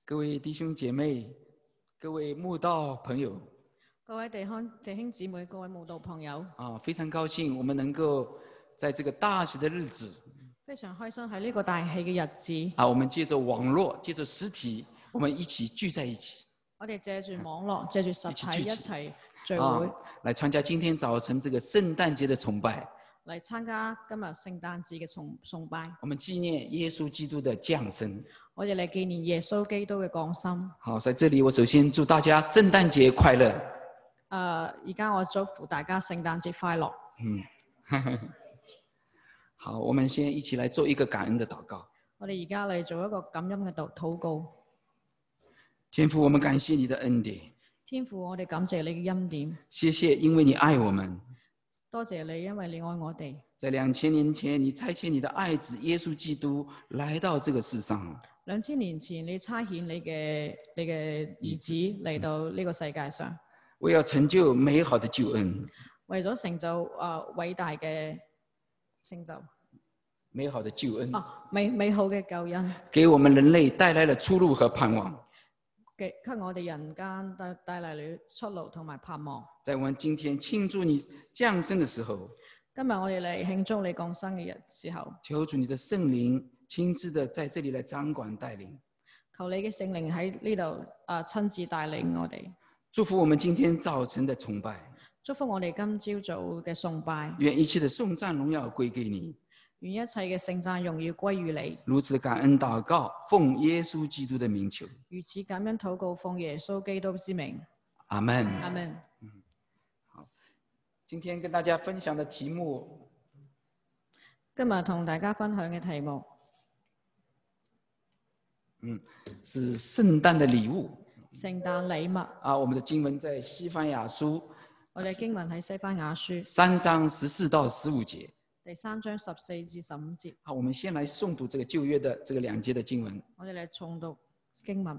各位弟兄姐妹，各位慕道朋友， 各位弟兄姊妹，各位慕道朋友， 非常高兴我們能夠在這個大喜的日子， 非常開心喺呢個大喜嘅日子， 我們借着網絡，借着實體，我們一起聚在一起。 我哋借住網絡，借住實體一齊聚會， 來參加今天早晨這個聖誕節的崇拜， 嚟參加今日聖誕節嘅崇拜。 我們紀念耶穌基督的降生。 我哋嚟紀念耶穌基督嘅降生。 好，在這裡我首先祝大家聖誕節快樂。 而家我祝福大家聖誕節快樂。 好，我們先一起來做一個感恩的禱告。 我哋而家嚟做一個感恩嘅禱告。 天父，我們感謝你的恩典。 天父，我哋感謝你嘅恩典。 謝謝，因為你愛我們。 多謝你，因為你愛我哋。 在2000年前，你差遣你的愛子耶穌基督來到這個世上。 2000年前，你差遣你嘅兒子嚟到呢個世界上， 為要成就美好的救恩。 為咗成就偉大嘅成就。 美好的救恩。 美好嘅救恩。 給我們人類帶來了出路和盼望。 給我哋人間帶來了出路同埋盼望。 在我們今天慶祝你降生的時候， 今日我哋嚟慶祝你降生嘅時候， 求主你的聖靈親自的在這裡來掌管帶領。 求你嘅聖靈喺呢度親自帶領我哋。 祝福我們今天早晨的崇拜。 祝福我哋今朝早嘅崇拜。 願一切的頌讚榮耀歸給你。 願一切嘅聖讚榮耀歸於你。 如此的感恩禱告，奉耶穌基督的名求。 如此感恩禱告，奉耶穌基督之名。 阿門。 阿門。 好，今天跟大家分享的題目， 今日同大家分享嘅題目， 是聖誕的禮物。 聖誕禮物。 我們的經文在西番雅書。 我哋經文喺西番雅書 3章14到15節。 第3章14至15節。 好，我們先來誦讀這個舊約的這個2節的經文。 我哋嚟重讀經文。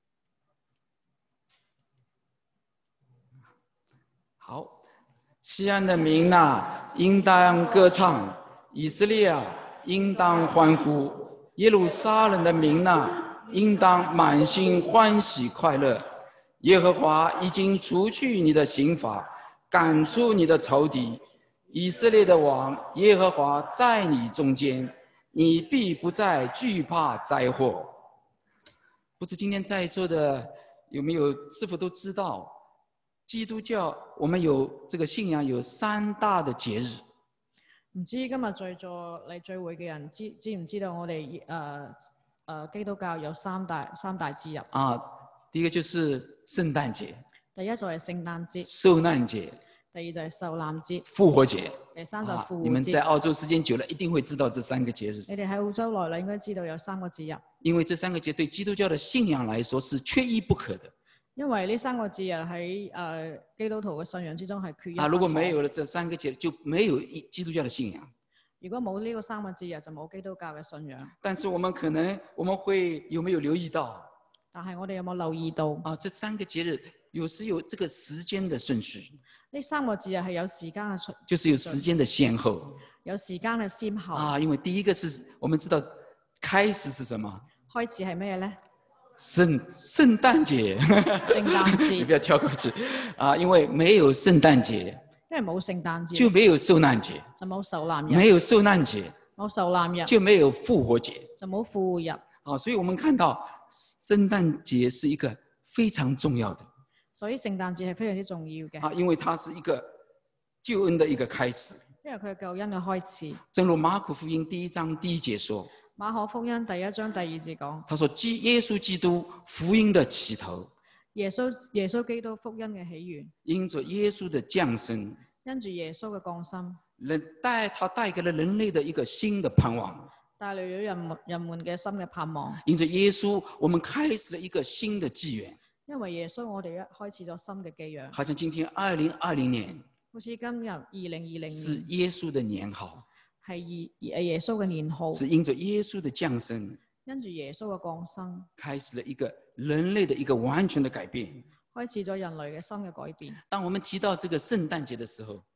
好，西安的民哪，應當歌唱；以色列啊，應當歡呼；耶路撒冷的民哪，應當滿心歡喜快樂。耶和華已經除去你的刑罰，趕出你的仇敵。以色列的王耶和華在你中間，你必不再懼怕災禍。不知今天在座的有沒有是否都知道，基督教我們有這個信仰有3大的節日。 唔知今日在座嚟聚會嘅人知唔知道我哋基督教有三大節日？ 第一個就是聖誕節。 第一就係聖誕節。 受難節。 第二就係受難節。 復活節。 第三就係復活節。 你們在澳洲時間久了，一定會知道這3個節日。 你哋喺澳洲來了，應該知道有3個節日。 因為這3個節對基督教的信仰來說是缺一不可的。 因為呢3個節日喺基督徒嘅信仰之中係缺一不可。 如果沒有了這3個節日，就沒有基督教的信仰。如果冇呢個3個節日，就冇基督教嘅信仰。 但是我們會有沒有留意到？ 但係我哋有冇留意到？ 這3個節日有時有這個時間的順序。 呢3個節日係有時間嘅順序， 就是有時間的先後。 有時間嘅先後。 因為第一個是我們知道開始是什麼？ 開始係咩咧？ 聖誕節。 聖誕節。 你不要跳過去。因為沒有聖誕節， 因為冇聖誕節， 就沒有受難節， 就冇受難日。 沒有受難節， 冇受難日， 就沒有復活節， 就冇復活日。 所以我們看到聖誕節是一個非常重要的。 所以聖誕節係非常之重要嘅。 因為它是一個救恩的一個開始。 因為佢係救恩嘅開始。 正如馬可福音1章1節說。 馬可福音1章2節講。 他說耶穌基督福音的起頭。 耶穌基督福音嘅起源。 因着耶穌的降生。 因住耶穌嘅降生。 他帶給了人類的一個新的盼望。 帶來咗人們嘅新嘅盼望。 因着耶穌，我們開始了一個新的紀元。 因為耶穌，我哋開始咗新嘅紀元。 好像今天2020年。 好似今日2020年。 是耶穌的年號。 係耶穌嘅年號。 是因着耶穌的降生。 因住耶穌嘅降生。 開始了一個人類的一個完全的改變。 開始咗人類嘅新嘅改變。 當我們提到這個聖誕節的時候。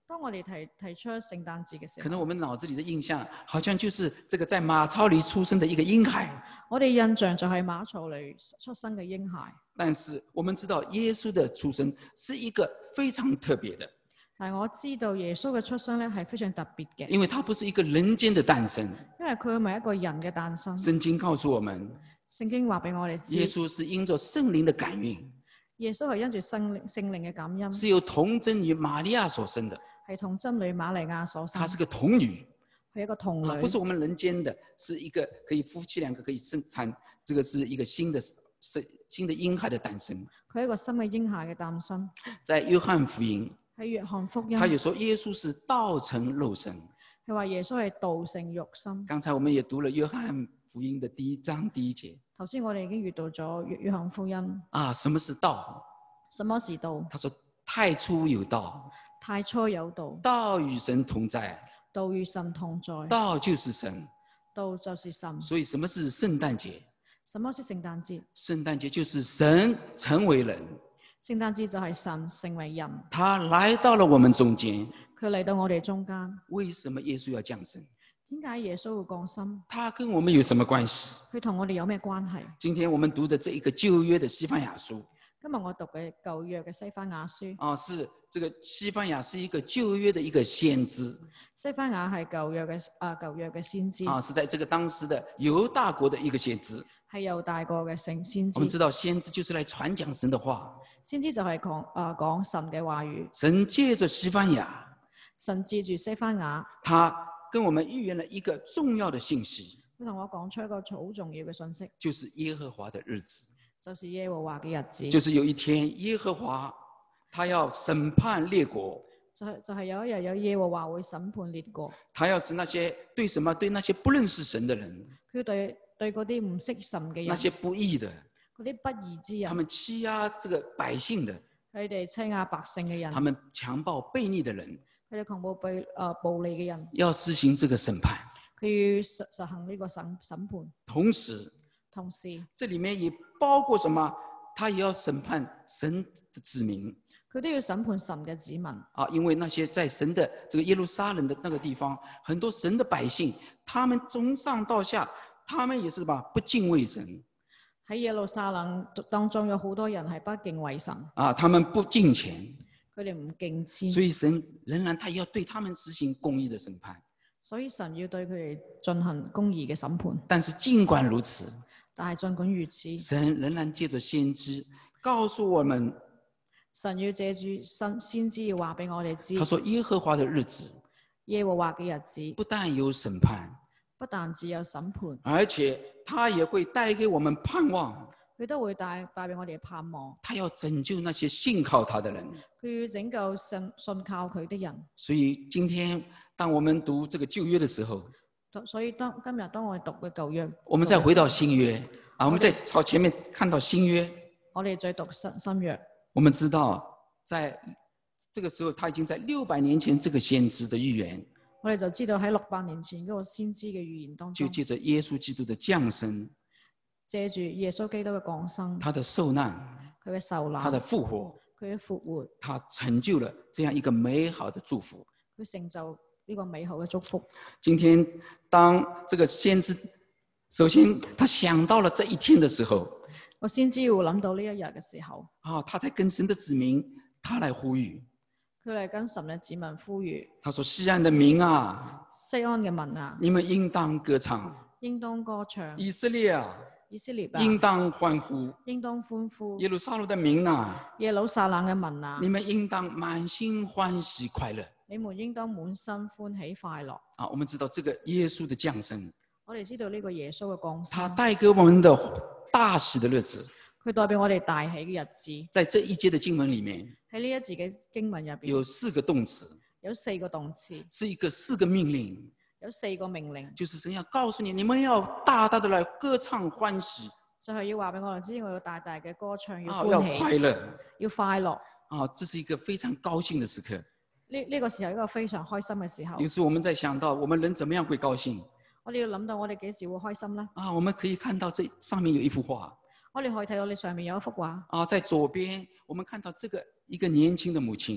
當我哋提出聖誕節嘅時候， 可能我們腦子裡的印象好像就是這個在馬槽裡出生的一個嬰孩。 我哋印象就係馬槽裡出生嘅嬰孩。 但是我們知道耶穌的出生是一個非常特別的， 但係我知道耶穌嘅出生咧係非常特別嘅， 因為他不是一個人間的誕生。 因為佢唔係一個人嘅誕生。 聖經告訴我們， 聖經話俾我哋知， 耶穌是因着聖靈的感孕， 耶穌係因住聖靈嘅感恩， 是由童貞女瑪利亞所生的。 係童貞女瑪利亞所生。 她是個童女， 係一個童女， 不是我們人間的，是一個可以夫妻兩個可以生產，這個是一個新的嬰孩的誕生。 佢係一個新嘅嬰孩嘅誕生。 在約翰福音， 喺約翰福音， 他有說耶穌是道成肉身。 佢話耶穌係道成肉身。 剛才我們也讀了約翰福音的第1章第1節。 頭先我哋已經閱讀咗約翰福音。 什麼是道？ 什麼是道？ 他說太初有道， 太初有道， 道與神同在， 道與神同在， 道就是神， 道就是神。 所以什麼是聖誕節？ 什麼是聖誕節？ 聖誕節就是神成為人， 聖誕節就係神成為人， 他來到了我們中間。 佢嚟到我哋中間。 為什麼耶穌要降生？ 點解耶穌會降生？ 他跟我們有什麼關係？ 佢同我哋有咩關係？ 今天我們讀的這一個舊約的西番雅書， 今日我讀嘅舊約嘅西番雅書， 是這個西番雅是一個舊約的一個先知。 西番雅係舊約嘅先知， 是在這個當時的猶大國的一個先知。 係猶大國嘅先知。 我們知道先知就是來傳講神的話， 先知就係講神嘅話語。 神借着西番雅， 神借住西番雅， 他跟我們預言了一個重要的信息， 佢同我講出一個好重要嘅信息， 就是耶和華的日子， 就是耶和華嘅日子， 就是有一天耶和華他要審判列國， 就係有一日有耶和華會審判列國， 他要使那些對那些不認識神的人， 佢對嗰啲唔識神嘅人， 那些不義的， 嗰啲不義之人， 他們欺壓這個百姓的， 佢哋欺壓百姓嘅人， 他們強暴悖逆的人， 佢哋強暴暴利嘅人， 要施行這個審判， 佢要實行呢個審判。同時， 這裡面也包括什麼？他也要審判神的子民， 佢都要審判神嘅子民。 因為那些在神的這個耶路撒冷的那個地方，很多神的百姓，他們從上到下，他們也是不敬畏神。 喺耶路撒冷當中有好多人係不敬畏神， 他們不敬虔， 佢哋唔敬虔， 所以神仍然他要對他們實行公義的審判。 所以神要對佢哋進行公義嘅審判。 但是儘管如此， 但係儘管如此， 神仍然借着先知告訴我們， 神要借住先知要話俾我哋知。 他說耶和華的日子， 耶和華嘅日子不但有審判， 不但只有審判， 而且他也會帶給我們盼望。 佢都會帶俾我哋盼望。 他要拯救那些信靠他的人， 佢要拯救信靠佢的人。 所以今天當我們讀這個舊約的時候， 所以今日當我哋讀嘅舊約， 我們再回到新約，我們再朝前面看到新約， 我哋再讀新約。 我們知道在這個時候，他已經在600年前這個先知的預言， 我哋就知道喺600年前嗰個先知嘅預言當中， 就借着耶穌基督的降生， 借住耶穌基督嘅降生， 他的受難， 佢嘅受難， 他的復活， 佢嘅復活， 他成就了這樣一個美好的祝福。 佢成就呢個美好嘅祝福。 今天當這個先知，首先他想到了這一天的時候， 我先知會諗到呢一日嘅時候， 他在跟神的子民，他來呼籲， 佢嚟跟神嘅子民呼籲。 他說：西安的民啊， 西安嘅民啊， 你們應當歌唱； 應當歌唱。 以色列啊， 以色列啊， 應當歡呼； 應當歡呼。 耶路撒冷的民啊， 耶路撒冷嘅民啊， 你們應當滿心歡喜快樂。 你們應當滿心歡喜快樂。 我們知道這個耶穌的降生， 我哋知道呢個耶穌嘅降生， 他帶給我們的大喜的日子， 佢代表我哋大喜嘅日子。 在這一節的經文裡面， 喺呢一節嘅經文入邊， 有4個動詞， 有4個動詞， 是4個命令， 有4個命令， 就是神要告訴你，你們要大大的來歌唱歡喜， 就係要話俾我哋知，我要大大嘅歌唱，要要歡喜， 快樂， 要快樂。 這是一個非常高興的時刻。 呢個時候一個非常開心嘅時候。 有時我們在想到，我們人怎麼樣會高興？ 我哋要諗到我哋幾時會開心呢？ 我們可以看到這上面有一幅畫。 我哋可以睇到你上面有一幅畫。 在左邊，我們看到一個年輕的母親。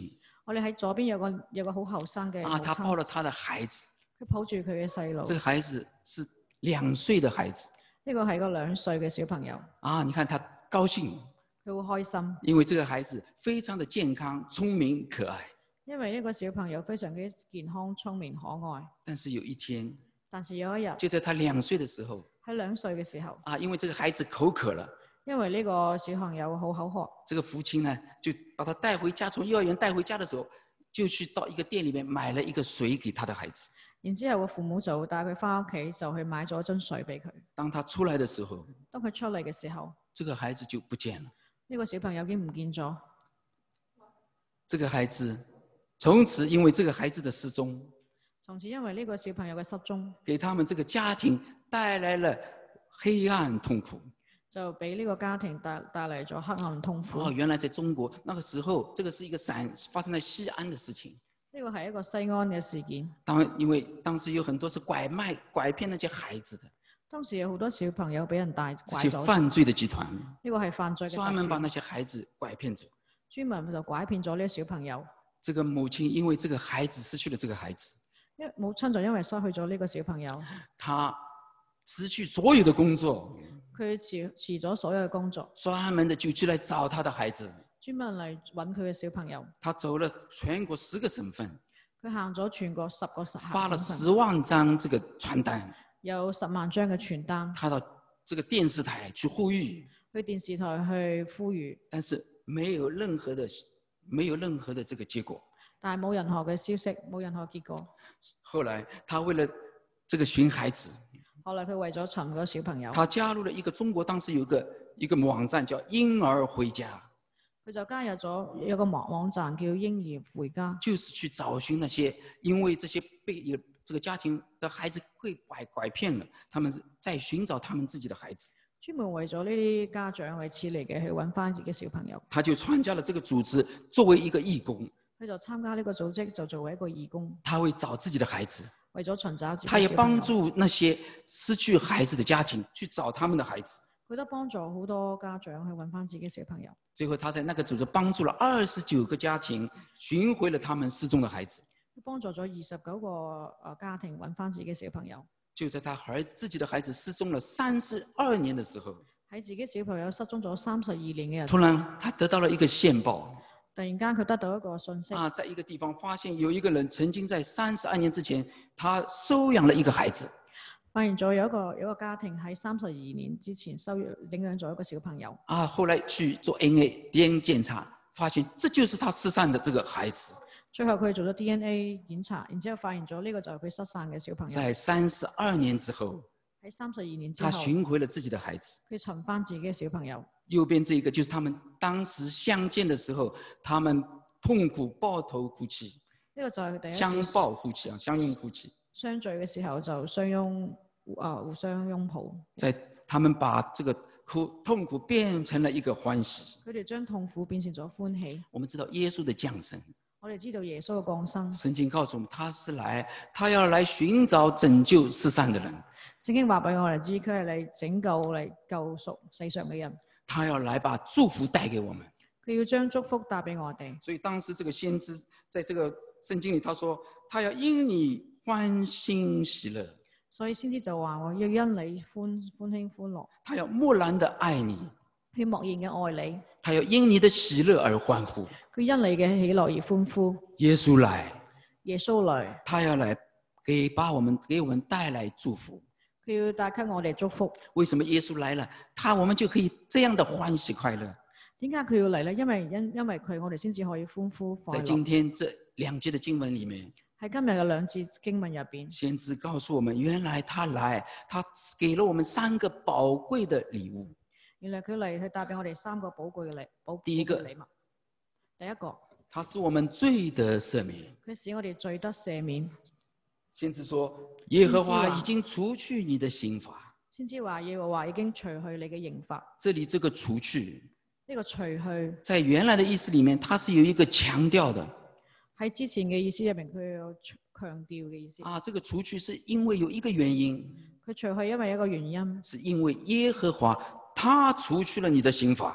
我哋喺左邊有個好後生嘅啊， 母他抱親， 了他的孩子， 佢抱住佢嘅細路， 这个孩子是2歲的孩子呢個係個2歲嘅小朋友， 啊，你看他高興， 佢好開心， 因為這個孩子非常的健康、聰明、可愛。 因為呢個小朋友非常之健康、聰明、可愛。 但是有一天， 但是有一日就在他2歲的時候喺2歲嘅時候， 啊，因為這個孩子口渴了， 因為呢個小朋友好口渴， 這個父親呢就把他帶回家，從幼兒園帶回家的時候，就去到一個店裡面買了一個水給他的孩子。 然之後個父母就帶佢翻屋企，就去買咗樽水俾佢。 當他出來的時候， 當佢出嚟嘅時候， 這個孩子就不見了。 呢個小朋友已經唔見咗。 這個孩子從此因為這個孩子的失蹤， 從此因為呢個小朋友嘅失蹤， 給他們這個家庭帶來了黑暗痛苦。 就俾呢個家庭帶嚟咗黑暗痛苦。 哦，原來在中國那個時候，這個是一個發生在西安的事情。 呢個係一個西安嘅事件。 因為當時有很多是拐騙那些孩子的。 當時有好多小朋友俾人拐這些咗。 犯罪的集團。 呢個係犯罪嘅集團。 專門把那些孩子拐騙走。 專門就拐騙咗呢啲小朋友。 這個母親因為這個孩子失去了這個孩子。 母親就因為失去咗呢個小朋友。 他失去所有的工作。 佢辭咗所有嘅工作。 專門的就去來找他的孩子。 專門嚟揾佢嘅小朋友。 他走了全國10個省份。 佢行咗全國10個省份。 發了10萬張這個傳單。 有10萬張嘅傳單。 他到這個電視台去呼籲。 去電視台去呼籲。 但是沒有任何的這個結果。 但係冇任何嘅消息，冇任何結果。 後來他為了這個尋孩子。 後來佢為咗尋嗰個小朋友， 他加入了一個中國當時有一個網站叫嬰兒回家， 佢就加入咗有個網站叫嬰兒回家， 就是去找尋那些因為這些被這個家庭的孩子被拐騙了，他們在尋找他們自己的孩子。 專門為咗呢啲家長為此嚟嘅去揾翻自己小朋友。 他就參加了這個組織，作為一個義工。 佢就參加呢個組織，就作為一個義工。 他會找自己的孩子。 為咗尋找自己。 他也幫助那些失去孩子的家庭去找他們的孩子。 佢都幫助好多家長去揾翻自己小朋友。 最後，他在那個組織幫助了29個家庭尋回了他們失蹤的孩子。 幫助咗29個家庭揾翻自己小朋友。 就在他自己的孩子失蹤了32年的時候， 喺自己小朋友失蹤咗32年嘅人， 突然他得到了一個線報。 突然間佢得到一個信息。 在一個地方發現有一個人曾經在32年之前，他收養了一個孩子。 發現咗有一個家庭喺32年之前領養咗一個小朋友。 後來去做 DNA 檢查，發現這就是他失散的這個孩子。 最後佢做咗 DNA 檢查，然之後發現咗呢個就係佢失散嘅小朋友。 在32年之後， 喺32年之後， 他尋回了自己的孩子。 佢尋翻自己嘅小朋友。 右邊這個就是他們當時相見的時候，他們痛苦抱頭哭泣。 呢個就係第一次相抱哭泣啊，相擁哭泣。 相聚嘅時候就相擁互相擁抱。 在他們把這個痛苦變成了一個歡喜。 佢哋將痛苦變成咗歡喜。 我們知道耶穌的降生。 我哋知道耶穌嘅降生。 聖經告訴我們，他要來尋找拯救世上的人。 聖經話俾我哋知，佢係嚟拯救嚟救贖世上嘅人。 他要來把祝福帶給我們。 佢要將祝福帶俾我哋。 所以當時這個先知在這個聖經裏，他說：他要因你歡欣喜樂。 所以先知就話：我要因你歡欣歡樂。 他要默然的愛你。 佢默然嘅愛你。 他要因你的喜樂而歡呼。 佢因你嘅喜樂而歡呼。 耶穌來。 耶穌來。 他要來給我們帶來祝福。 佢要帶給我哋祝福。 為什麼耶穌來了，我們就可以這樣的歡喜快樂？ 點解佢要嚟呢？因為佢，我哋先至可以歡呼快樂。 在今天這2節的經文裏面， 喺今日嘅2節經文入邊， 先知告訴我們，原來他來，他給了我們3個寶貴的禮物。 原來佢嚟，佢帶俾我哋3個寶貴嘅禮物。 第一個， 第一個， 他使我們罪得赦免。 佢使我哋罪得赦免。 先知說，耶和華已經除去你的刑罰。 先知話，耶和華已經除去你嘅刑罰。 這裡這個除去， 呢個除去，在原來的意思裡面，它是有一個強調的。 喺之前嘅意思入面，佢有強調嘅意思。 這個除去是因為有一個原因。 佢除去因為一個原因， 是因為耶和華他除去了你的刑罰。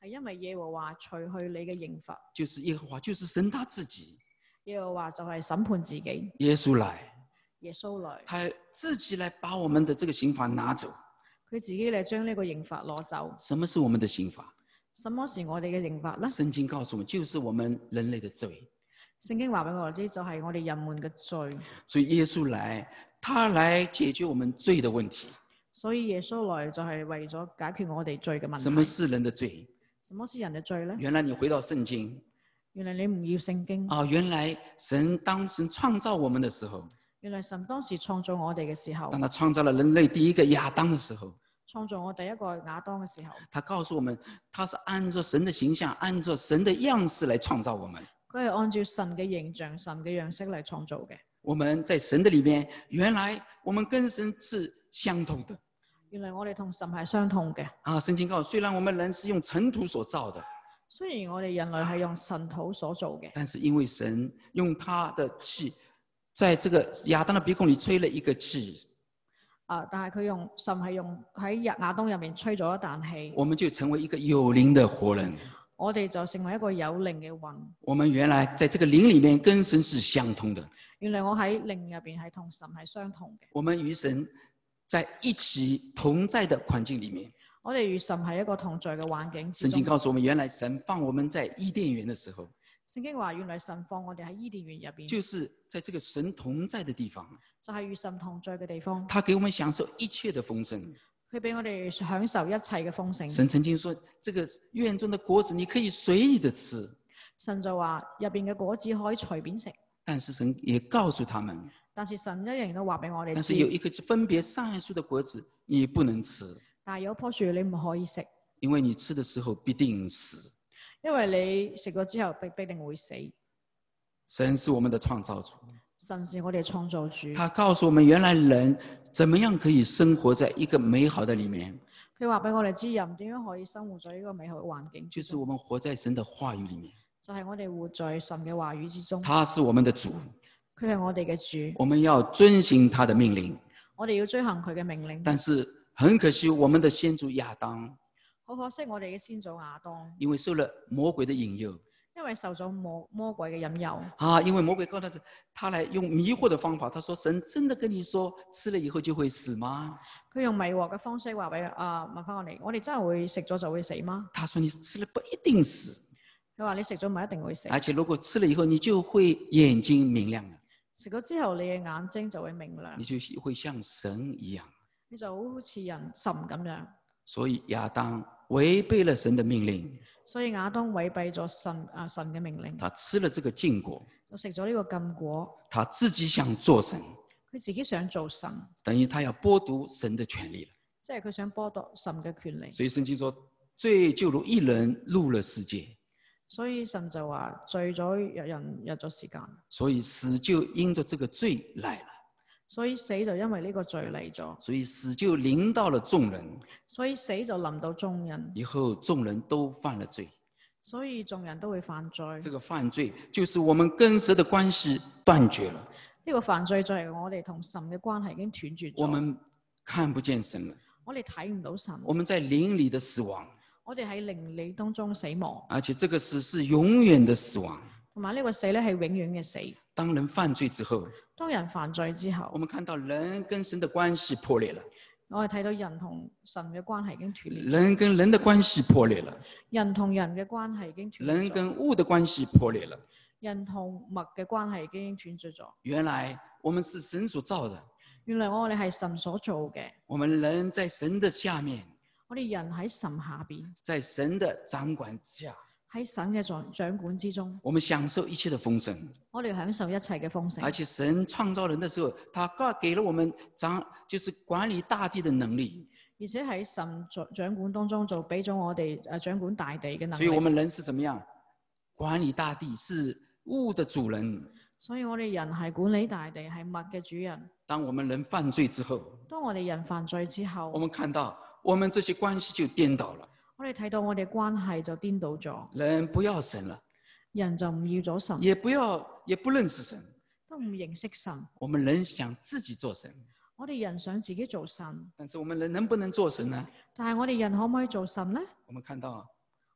係因為耶和華除去你嘅刑罰。 就是耶和華，就是神他自己。 耶和華就係審判自己。 耶穌來， 耶穌來， 他自己來把我們的這個刑罰拿走。 佢自己嚟將呢個刑罰攞走。 什麼是我們的刑罰？ 什麼是我哋嘅刑罰呢？ 聖經告訴我們，就是我們人類的罪。 聖經話俾我哋知，就係我哋人們嘅罪。 所以耶穌來，他來解決我們罪的問題。 所以耶穌來就係為咗解決我哋罪嘅問題。 什麼是人的罪？ 什麼是人嘅罪呢？ 原來你回到聖經， 原來你唔要聖經。 原來神當時創造我們的時候， 原來神當時創造我哋嘅時候， 當他創造了人類第一個亞當的時候， 創造我第一個亞當嘅時候， 他告訴我們，他是按照神的形象，按照神的樣式來創造我們。 佢係按照神嘅形象、神嘅樣式嚟創造嘅。 我們在神的裏面，原來我們跟神是相同的。 原來我哋同神係相同嘅。 聖經告訴，雖然我們人是用塵土所造的， 雖然我哋人類係用塵土所做嘅， 但是因為神用他的氣，在這個亞當的鼻孔裏吹了一個氣， 但係神係用喺亞當入面吹咗一啖氣， 我們就成為一個有靈的活人。 我哋就成為一個有靈嘅魂。 我們原來在這個靈裏面跟神是相通的。 原來我喺靈入邊係同神係相同嘅。 我們與神在一起同在的環境裏面， 我哋與神係一個同在嘅環境之中。 聖經告訴我們，原來神放我們在伊甸園的時候， 聖經話原來神放我哋喺伊甸園入邊， 就是在這個神同在的地方， 就係與神同在嘅地方。 他給我們享受一切的豐盛， 佢俾我哋享受一切嘅豐盛。 神曾經說，這個園中的果子你可以隨意的吃， 神就話入邊嘅果子可以隨便食， 但是神也告訴他們， 但是神一樣都話俾我哋知， 但是有一個分別善惡樹的果子你不能吃， 但係有棵樹你唔可以食， 因為你吃的時候必定死。 因為你食咗之後必定會死。 神是我們的創造主， 神是我哋創造主。 他告訴我們，原來人怎麼樣可以生活在一個美好的裏面。 佢話俾我哋知人點樣可以生活在一個美好嘅環境， 就是我們活在神的話語裏面， 就係我哋活在神嘅話語之中。 他是我們的主， 佢係我哋嘅主， 我們要遵行他的命令。 我哋要追行佢嘅命令。 但是很可惜，我們的先祖亞當， 好可惜我哋嘅先祖亞當， 因為受了魔鬼的引誘， 因為受咗魔鬼嘅引誘， 因為魔鬼告訴他來用迷惑的方法，他說神真的跟你說吃了以後就會死嗎？ 佢用迷惑嘅方式話俾問翻我哋真係會食咗就會死嗎？ 他說你吃了不一定死， 佢話你食咗唔係一定會死， 而且如果吃了以後你就會眼睛明亮了， 食咗之後你嘅眼睛就會明亮， 你就會像神一樣， 你就好似神咁樣。 所以亞當違背了神的命令， 所以亞當違背咗神嘅命令， 他吃了這個禁果， 就食咗呢個禁果， 他自己想做神， 佢自己想做神， 等於他要剝奪神的權利了。 即係佢想剝奪神嘅權利。 所以聖經說，罪就如一人入了世界， 所以神就話罪咗人入咗時間， 所以死就因着這個罪來了， 所以死就因為呢個罪嚟咗， 所以死就臨到了眾人， 所以死就臨到眾人， 以後眾人都犯了罪， 所以眾人都會犯罪。 這個犯罪就是我們跟神的關係斷絕了， 呢個犯罪就係我哋同神嘅關係已經斷絕咗， 我們看不見神了， 我哋睇唔到神， 我們在靈裏的死亡， 我哋喺靈裏當中死亡， 而且這個死是永遠的死亡。 同埋呢個死咧係永遠嘅死。 當人犯罪之後， 當人犯罪之後， 我們看到人跟神的關係破裂了， 我哋睇到人同神嘅關係已經斷裂， 人跟人的關係破裂了， 人同人嘅關係已經斷裂， 人跟物的關係破裂了。 人同物嘅關係已經斷絕咗。 原來我們是神所造的， 原來我哋係神所做嘅， 我們人在神的下面， 我哋人喺神下邊， 在神的掌管下， 喺神嘅掌管之中， 我們享受一切的豐盛。 我哋享受一切嘅豐盛。 而且神創造人的時候，他給了我們就是管理大地的能力。 而且喺神掌管當中，就俾咗我哋掌管大地嘅能力。 所以我們人是怎麼樣？管理大地，是物的主人。 所以我哋人係管理大地，係物嘅主人。 當我們人犯罪之後， 當我哋人犯罪之後， 我們看到我們這些關係就顛倒了。 我哋睇到我哋關係就顛倒咗， 人不要神了， 人就唔要咗神， 也不認識神， 都唔認識神。 我們人想自己做神， 我哋人想自己做神， 但是我們人能不能做神呢？ 但係我哋人可唔可以做神呢？ 我們看到，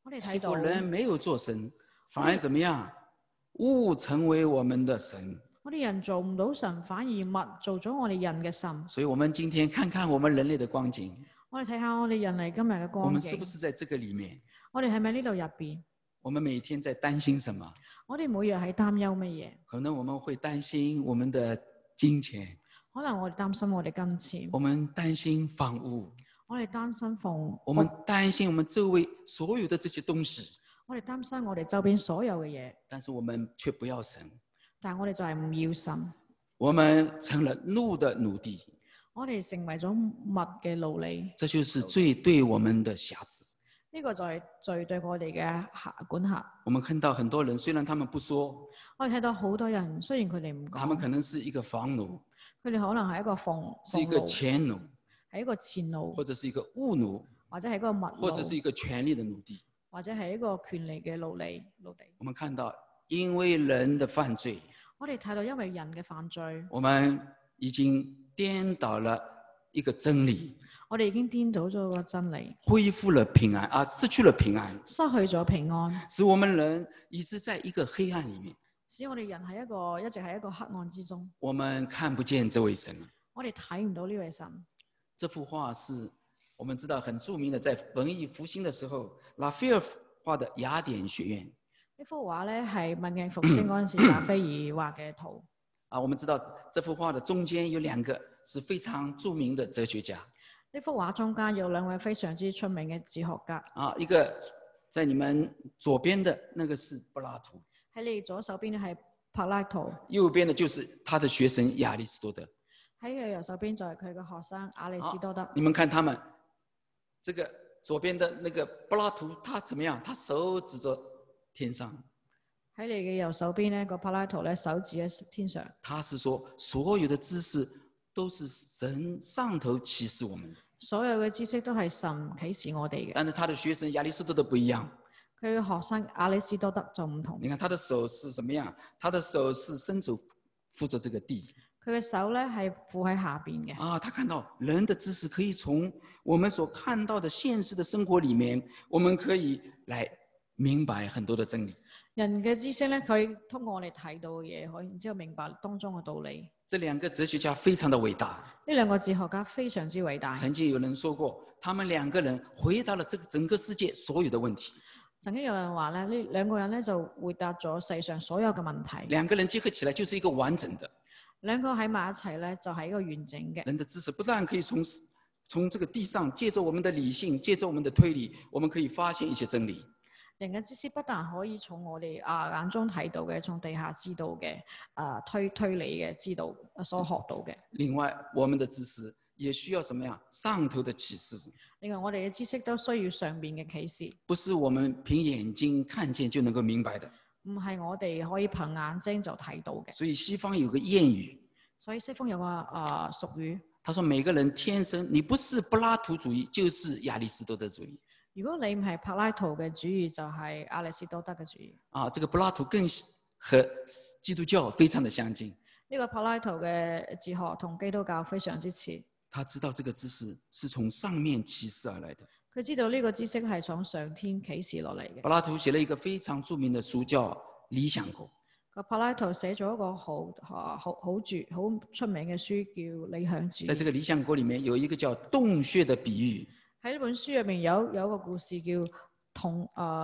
我哋睇结果到， 人没有做神，反而怎么样？物成为我们的神。 我哋人做唔到神，反而物做咗我哋人嘅神。 所以，我们今天看看我们人类的光景， 我哋睇下我哋人類今日嘅我光景， 们是不是在这个里面？ 我哋係咪呢度入邊？ 我们每天在担心什麼？ 我哋每日喺擔憂乜嘢？ 可能我们会担心我们的金錢， 可能我哋擔心我哋金錢， 我们担心房屋， 我哋擔心房， 我们担心我们周围所有的这些东西， 我哋擔心我哋周邊所有嘅嘢， 但是我们却不要神， 但係我哋就係唔要神， 我们成了怒的奴隶， 我哋成為咗物嘅奴隸。 这就是罪对我们的辖制。 呢個就係罪對我哋嘅管轄。 我們看到很多人，雖然他們不說， 我哋睇到好多人，雖然佢哋唔他們講， 可能是一個房奴， 佢哋可能係一個房是一個奴， 錢奴， 係一個錢奴， 或者是一個物奴， 或者係一個物或者是奴， 一個權力的奴隸。 或者係一個權利嘅奴隸。 我們看到，因為人的犯罪， 我哋睇到因為人嘅犯罪， 我們已經顛倒了一個真理， 我哋已經顛倒咗個真理， 恢復了平安，而失去了平安， 失去咗平安， 使我們人一直在一個黑暗裡面， 使我哋人一直喺一個黑暗之中， 我們看不見這位神。 我哋睇唔到呢位神。 這幅畫是我們知道很著名的，在文藝復興的時候，拉斐爾畫的雅典學院。 呢幅畫咧係文藝復興嗰陣時拉斐爾畫嘅圖。 我們知道這幅畫的中間有兩個是非常著名的哲學家。 呢幅畫中間有兩位非常之出名嘅哲學家。 一個在你們左邊的那個是柏拉圖， 喺你左手邊咧係柏拉圖， 右邊的就是他的學生亞里士多德。 喺佢右手邊就係佢嘅學生亞里士多德。 你們看他們，這個左邊的那個柏拉圖，他怎麼樣？他手指着天上。 喺你嘅右手邊呢個柏拉圖咧手指喺天上。 他是說所有的知識都是神上頭啟示我們的， 所有嘅知識都係神啟示我哋嘅。 但是他的學生亞里士多德不一樣。 佢嘅學生亞里士多德就唔同。 你看他的手是什麼樣？他的手是伸手扶着這個地。 佢嘅手咧係扶喺下邊嘅。 他看到人的知識可以從我們所看到的現實的生活裡面，我們可以來明白很多的真理。 人嘅知識咧，佢通過我哋睇到嘅嘢，可以然之後明白當中嘅道理。 這兩個哲學家非常的偉大。 呢兩個哲學家非常之偉大。 曾經有人說過，他們兩個人回答了這個整個世界所有的問題。 曾經有人話咧，呢兩個人咧就回答咗世上所有嘅問題。 兩個人結合起來就是一個完整的。 兩個喺埋一齊咧，就係一個完整嘅。 人的知識不但可以從這個地上，借着我們的理性，借着我們的推理，我們可以發現一些真理。 人嘅知識不但可以從我哋眼中睇到嘅，從地下知道嘅推理嘅知道所學到嘅。 另外，我們的知識也需要什麼樣？上頭的啟示。 另外，我哋嘅知識都需要上面嘅啟示。 不是我們憑眼睛看見就能夠明白的。 唔係我哋可以憑眼睛就睇到嘅。 所以西方有個諺語。 所以西方有個俗語。 他說每個人天生，你不是柏拉圖主義，就是亞里士多德主義。 如果你唔係柏拉圖嘅主義，就係亞里士多德嘅主義。 這個柏拉圖更和基督教非常的相近。 呢個柏拉圖嘅哲學同基督教非常之似。 他知道這個知識是從上面啟示而來的。 佢知道呢個知識係從上天啟示落嚟嘅。 柏拉圖寫了一個非常著名的書叫《理想國》。 柏拉圖寫咗一個好出名嘅書叫《理想主義》。 在這個《理想國》裡面有一個叫洞穴的比喻。 喺呢本書入面有一個故事叫洞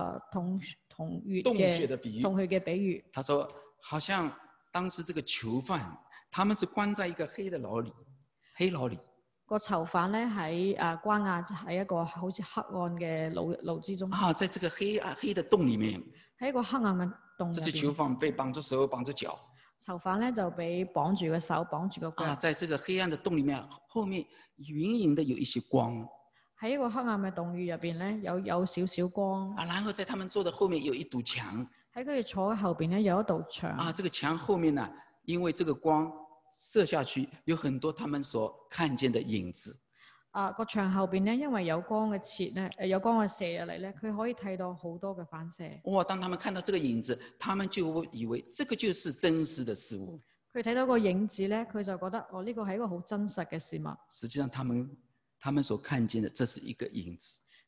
穴嘅比喻。 他說，好像當時這個囚犯，他們是關在一個黑牢裡。 個囚犯咧喺關押喺一個好似黑暗嘅牢之中。 在這個黑的洞裡面。 喺一個黑暗嘅洞入邊。 這些囚犯被綁住手，綁住腳。 囚犯咧就被綁住個手，綁住個腳。 在這個黑暗的洞裡面，後面隱隱的有一些光。 喺一個黑暗嘅洞穴入邊咧，有少少光。 然後在他們坐的後面有一堵牆。 喺佢哋坐喺後邊咧有一道牆。 這個牆後面呢，因為這個光射下去，有很多他們所看見的影子。 個牆後邊咧，因為有光嘅有光嘅射入嚟咧，佢可以睇到好多嘅反射。 當他們看到這個影子，他們就會以為這個就是真實的事物。 佢睇到個影子咧，佢就覺得呢個係一個好真實嘅事物。 實際上他們所看見的，這是一個影子。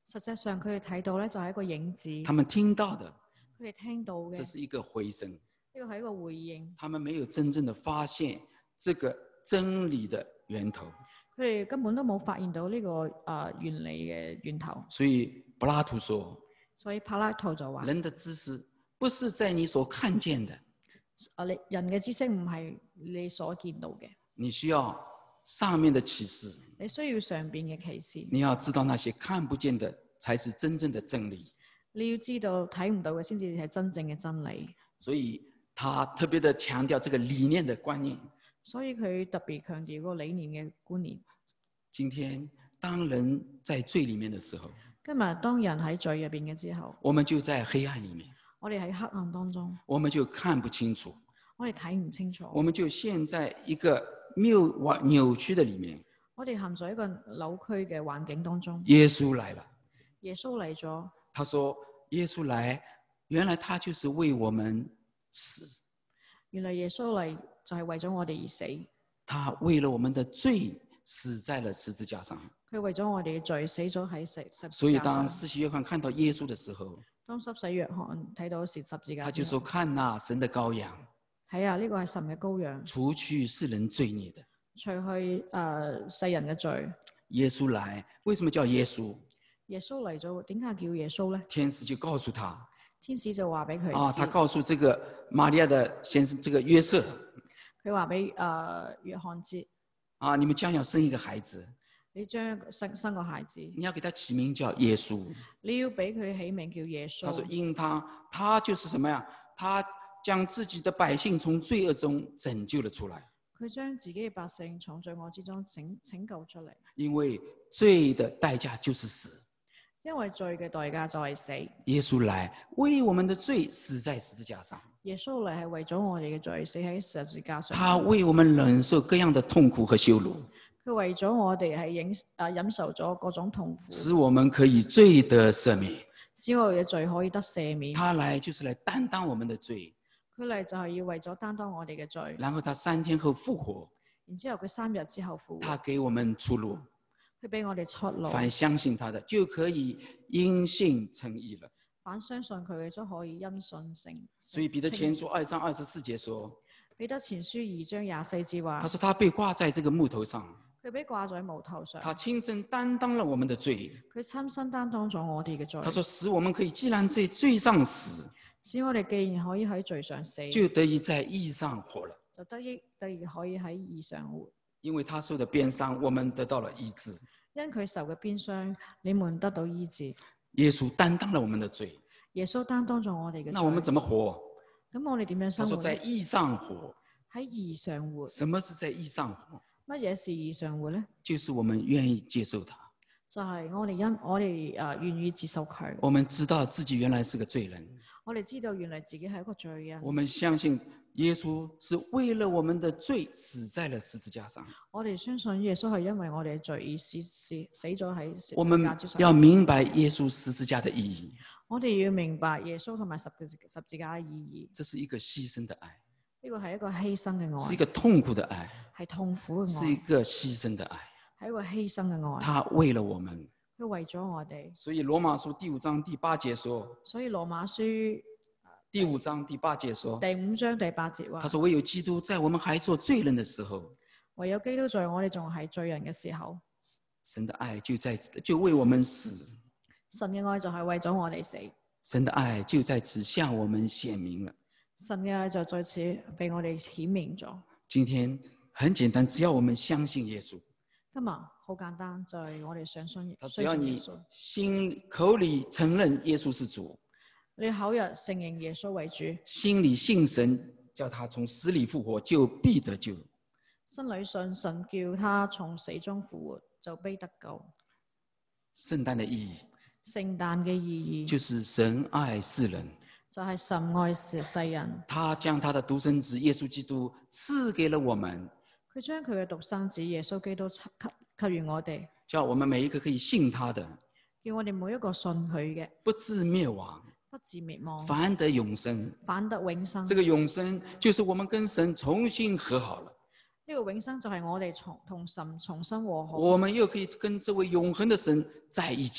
實際上佢哋睇到咧就係一個影子， 他們聽到的， 佢哋聽到嘅這是一個回聲。 呢個係一個回應。 他們沒有真正的發現這個真理的源頭。 佢哋根本都冇發現到呢個原理嘅源頭。 所以柏拉圖說， 所以柏拉圖就話： 人的知識不是在你所看見的， 你人嘅知識唔係你所見到嘅， 你需要上面的啟示。 你需要上邊嘅啟示。 你要知道那些看不見的才是真正的真理。 你要知道睇唔到嘅先至係真正嘅真理。 所以他特別的強調這個理念的觀念。 所以佢特別強調個理念嘅觀念。 今天當人在罪裡面的時候， 今日當人喺罪入邊嘅之後， 我們就在黑暗裡面， 我哋喺黑暗當中， 我們就看不清楚， 我哋睇唔清楚， 我們就陷在一個扭曲的裡面。 我哋陷在一個扭曲嘅環境當中。 耶穌來了， 耶穌嚟咗， 他說耶穌來，原來他就是為我們死， 原來耶穌嚟就係為咗我哋而死， 他為了我們的罪死在了十字架上。 佢為咗我哋嘅罪死咗喺十字架上。 所以當施洗約翰看到耶穌的時候， 當施洗約翰睇到十字架， 他就說：看那神的羔羊， 係啊，呢個係神嘅羔羊， 除去世人罪孽的。 除去世人嘅罪。 耶穌來，為什麼叫耶穌？ 耶穌嚟咗，點解叫耶穌咧？ 天使就告訴他， 天使就話俾佢他告訴這個瑪利亞的先生，這個約瑟， 佢話俾約翰知， 你們將要生一個孩子， 你將生個孩子， 你要給他起名叫耶穌。 你要俾佢起名叫耶穌。 他說因他就是什麼呀？他將自己的百姓從罪惡中拯救了出來。 佢將自己嘅百姓從罪惡之中拯救出嚟。 因為罪的代價就是死。 因為罪嘅代價就係死。 耶穌來為我們的罪死在十字架上。 耶穌嚟係為咗我哋嘅罪死喺十字架上。 他為我們忍受各樣的痛苦和羞辱。 佢為咗我哋係忍受咗各種痛苦， 使我們可以罪得赦免。 使我哋嘅罪可以得赦免。 他來就是來擔當我們的罪。 佢嚟就係要為咗擔當我哋嘅罪。 然後他3天後復活。 然之後佢3日之後復活。 他給我們出路。 佢俾我哋出路。 凡相信他的就可以因信稱義了。 凡相信佢嘅都可以因信成。 所以彼得前書2章24節說。 彼得前書2章24節話。 他說他被掛在這個木頭上。 佢俾掛在木頭上。 他親身擔當了我們的罪。 佢親身擔當咗我哋嘅罪。 他說使我們可以既然在罪上死。 使我哋既然可以喺罪上死， 就得以在義上活了。 就得以可以喺義上活。 因為他受的鞭傷，我們得到了醫治。 因佢受嘅鞭傷，你們得到醫治。 耶穌擔當了我們的罪。 耶穌擔當咗我哋嘅罪。 那我們怎麼活？ 咁我哋點樣生活？ 他說在義上活。 喺義上活。 什麼是在義上活？ 乜嘢是義上活咧？ 就是我們願意接受他。 就係我哋願意接受佢。 我們知道自己原來是個罪人。 我哋知道原來自己係一個罪人。 我們相信耶穌是為了我們的罪死在了十字架上。 我哋相信耶穌係因為我哋嘅罪而死咗喺十字架之上。 我們要明白耶穌十字架的意義。 我哋要明白耶穌同埋十字架嘅意義。 這是一個犧牲的愛。 呢個係一個犧牲嘅愛。 是一個痛苦的愛。 係痛苦嘅愛。 是一個犧牲的愛。 係一個犧牲嘅愛。 他為了我們。 佢為咗我哋。 所以羅馬書第5章第8節說。 所以羅馬書第5章第8節說。 第5章第8節話。 他說唯有基督在我們還做罪人的時候。 唯有基督在我哋仲係罪人嘅時候。 神的愛就為我們死。 神嘅愛就係為咗我哋死。 神的愛就在此向我們顯明了。 神嘅愛就在此被我哋顯明咗。 今天很簡單，只要我們相信耶穌。 今日好簡單，就係我哋相信耶穌。 只要你口裏承認耶穌是主， 你口入承認耶穌為主， 心裏信神叫他從死裏復活，就必得救。 心裏信神叫他從死中復活，就必得救。 聖誕的意義， 聖誕嘅意義就是神愛世人， 就係神愛世人。 他將他的獨生子耶穌基督賜給了我們。 佢將佢嘅獨生子耶穌基督給予我哋， 叫我們每一個可以信他的， 叫我哋每一個信佢嘅， 不至滅亡， 不至滅亡， 反得永生。 反得永生。 這個永生就是我們跟神重新和好了。 呢個永生就係我哋同神重新和好。 我們又可以跟這位永恆的神在一起了。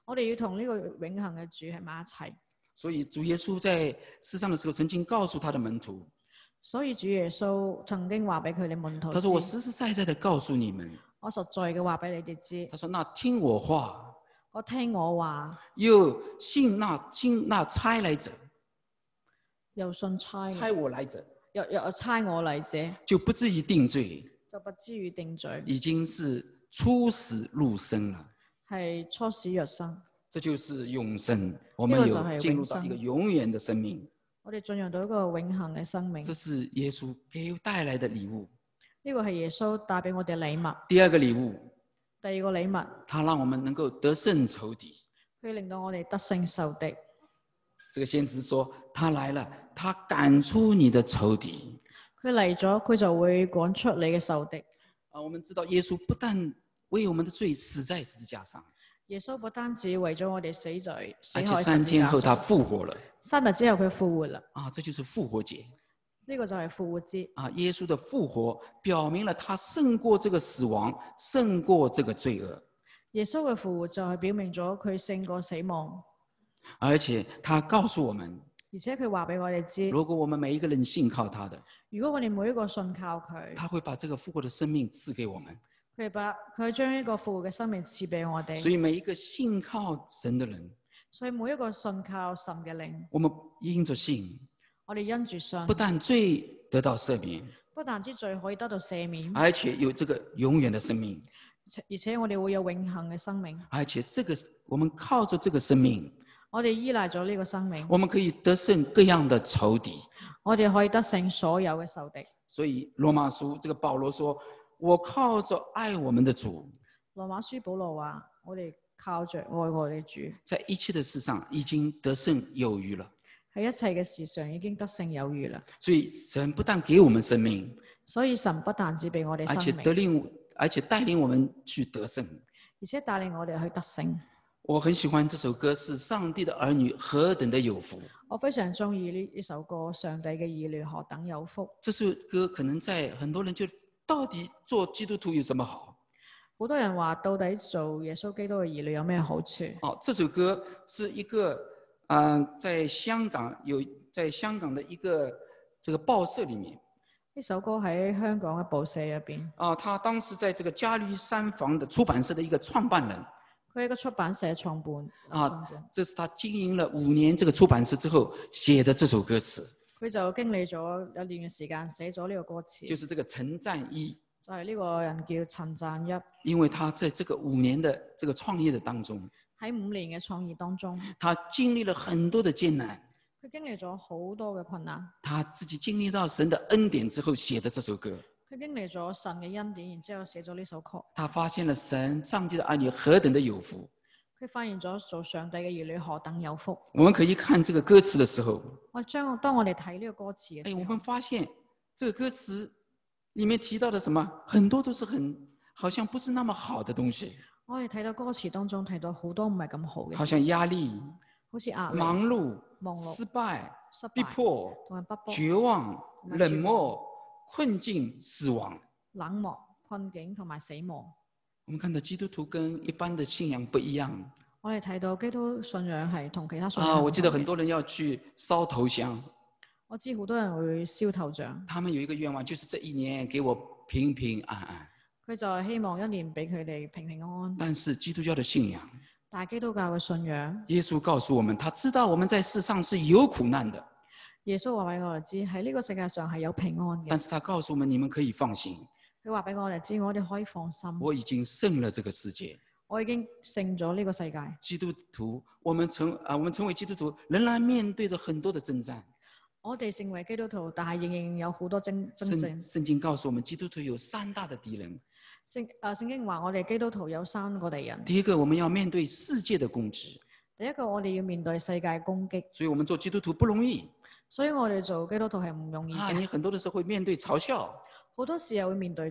我哋要同呢個永恆嘅主喺埋一齊。 所以主耶穌在世上的時候，曾經告訴他的門徒， 所以主耶穌曾經話俾佢哋門徒知， 他說：我實實在在的告訴你們， 我實在嘅話俾你哋知。 他說：那聽我話， 我聽我話， 又信那差來者， 又信差我來者， 又差我嚟者， 就不至於定罪， 就不至於定罪， 已經是出死入生了。 係初死若生。 這就是永生，我們有進入到一個永遠的生命。 我哋進入到一個永恆嘅生命。 這是耶穌給帶來的禮物。 呢個係耶穌帶俾我哋禮物。 第二個禮物， 第二個禮物， 他讓我們能夠得勝仇敵。 佢令到我哋得勝受敵。 這個先知說，他來了，他趕出你的仇敵。 佢嚟咗，佢就會趕出你嘅仇敵。 我們知道耶穌不但為我們的罪死在十字架上。 耶穌不單止為咗我哋死在而且3天後他復活了。 3日之後佢復活了。 這就是復活節。 呢個就係復活節。 耶穌的復活表明了他勝過這個死亡，勝過這個罪惡。 耶穌嘅復活就係表明咗佢勝過死亡。 而且他告訴我們， 而且佢話俾我哋知， 如果我們每一個人信靠他的， 如果我哋每一個信靠佢， 他會把這個復活的生命賜給我們。 佢將呢個復活嘅生命賜俾我哋。 所以每一個信靠神的人， 所以每一個信靠神嘅靈， 我們因着信， 我哋因住信， 不但罪得到赦免， 不但之罪可以得到赦免， 而且有這個永遠的生命， 而且我哋會有永恆嘅生命。 而且這個我們靠着這個生命， 我哋依賴咗呢個生命， 我們可以得勝各樣的仇敵。 我哋可以得勝所有嘅仇敵。 所以羅馬書這個保羅說，我靠着愛我們的主。 羅馬書保羅話，我哋靠着愛我哋主， 在一切的事上已經得勝有餘了。 喺一切嘅事上已經得勝有餘啦。 所以神不但給我們生命， 所以神不但只俾我哋生命， 而且帶領我們去得勝， 而且帶領我哋去得勝。 我很喜歡這首歌，是上帝的兒女何等的有福。 我非常中意呢首歌，上帝嘅兒女何等有福。 這首歌可能在很多人就到底做基督徒有什麼好？ 好多人話到底做耶穌基督嘅兒女有咩好處？ 這首歌是一個在香港的一個這個報社裏面。 呢首歌喺香港嘅報社入邊。 他當時在這個嘉律山房的出版社的一個創辦人。 佢係一個出版社創辦。 這是他經營了5年這個出版社之後寫的這首歌詞。 佢就經歷咗有段嘅時間寫咗呢個歌詞。 就是這個陳贊一。 就係呢個人叫陳贊一。 因為他在這個5年的這個創業的當中， 喺5年嘅創業當中， 他經歷了很多的艱難。 佢經歷咗好多嘅困難。 他自己經歷到神的恩典之後寫的這首歌。 佢經歷咗神嘅恩典，然之後寫咗呢首曲。 他發現了上帝的兒女何等的有福。 佢發現咗做上帝嘅兒女何等有福。 我們可以看這個歌詞的時候， 當我哋睇呢個歌詞嘅時候， 我們發現這個歌詞裏面提到的什麼，很多都是好像不是那麼好的東西。 我哋睇到歌詞當中提到好多唔係咁好嘅， 好像壓力、 好似壓力、 忙碌、失敗、逼迫、絕望、冷漠、困境、死亡。 冷漠、困境同埋死亡。 我們看到基督徒跟一般的信仰不一樣。 我哋睇到基督信仰係同其他信仰。 我記得很多人要去燒頭香。 我知好多人會燒頭像。 他們有一個願望，就是這一年給我平平安安。 佢就係希望一年俾佢哋平平安安。 但是基督教的信仰， 但係基督教嘅信仰， 耶穌告訴我們，他知道我們在世上是有苦難的。 耶穌話俾我哋知，喺呢個世界上係有平安嘅。 但是他告訴我們，你們可以放心。 佢話俾我哋知，我哋可以放心。 我已經勝了這個世界。 我已經勝咗呢個世界。 基督徒，我們成為基督徒，仍然面對着很多的征戰。 我哋成為基督徒，但係仍然有好多征戰。 聖經告訴我們，基督徒有3大的敵人。 聖經話我哋基督徒有3個敵人。 第一個，我們要面對世界的攻擊。 第一個，我哋要面對世界攻擊。 所以我們做基督徒不容易。 所以我哋做基督徒係唔容易嘅。 你很多的時候會面對嘲笑。 好多時候會面對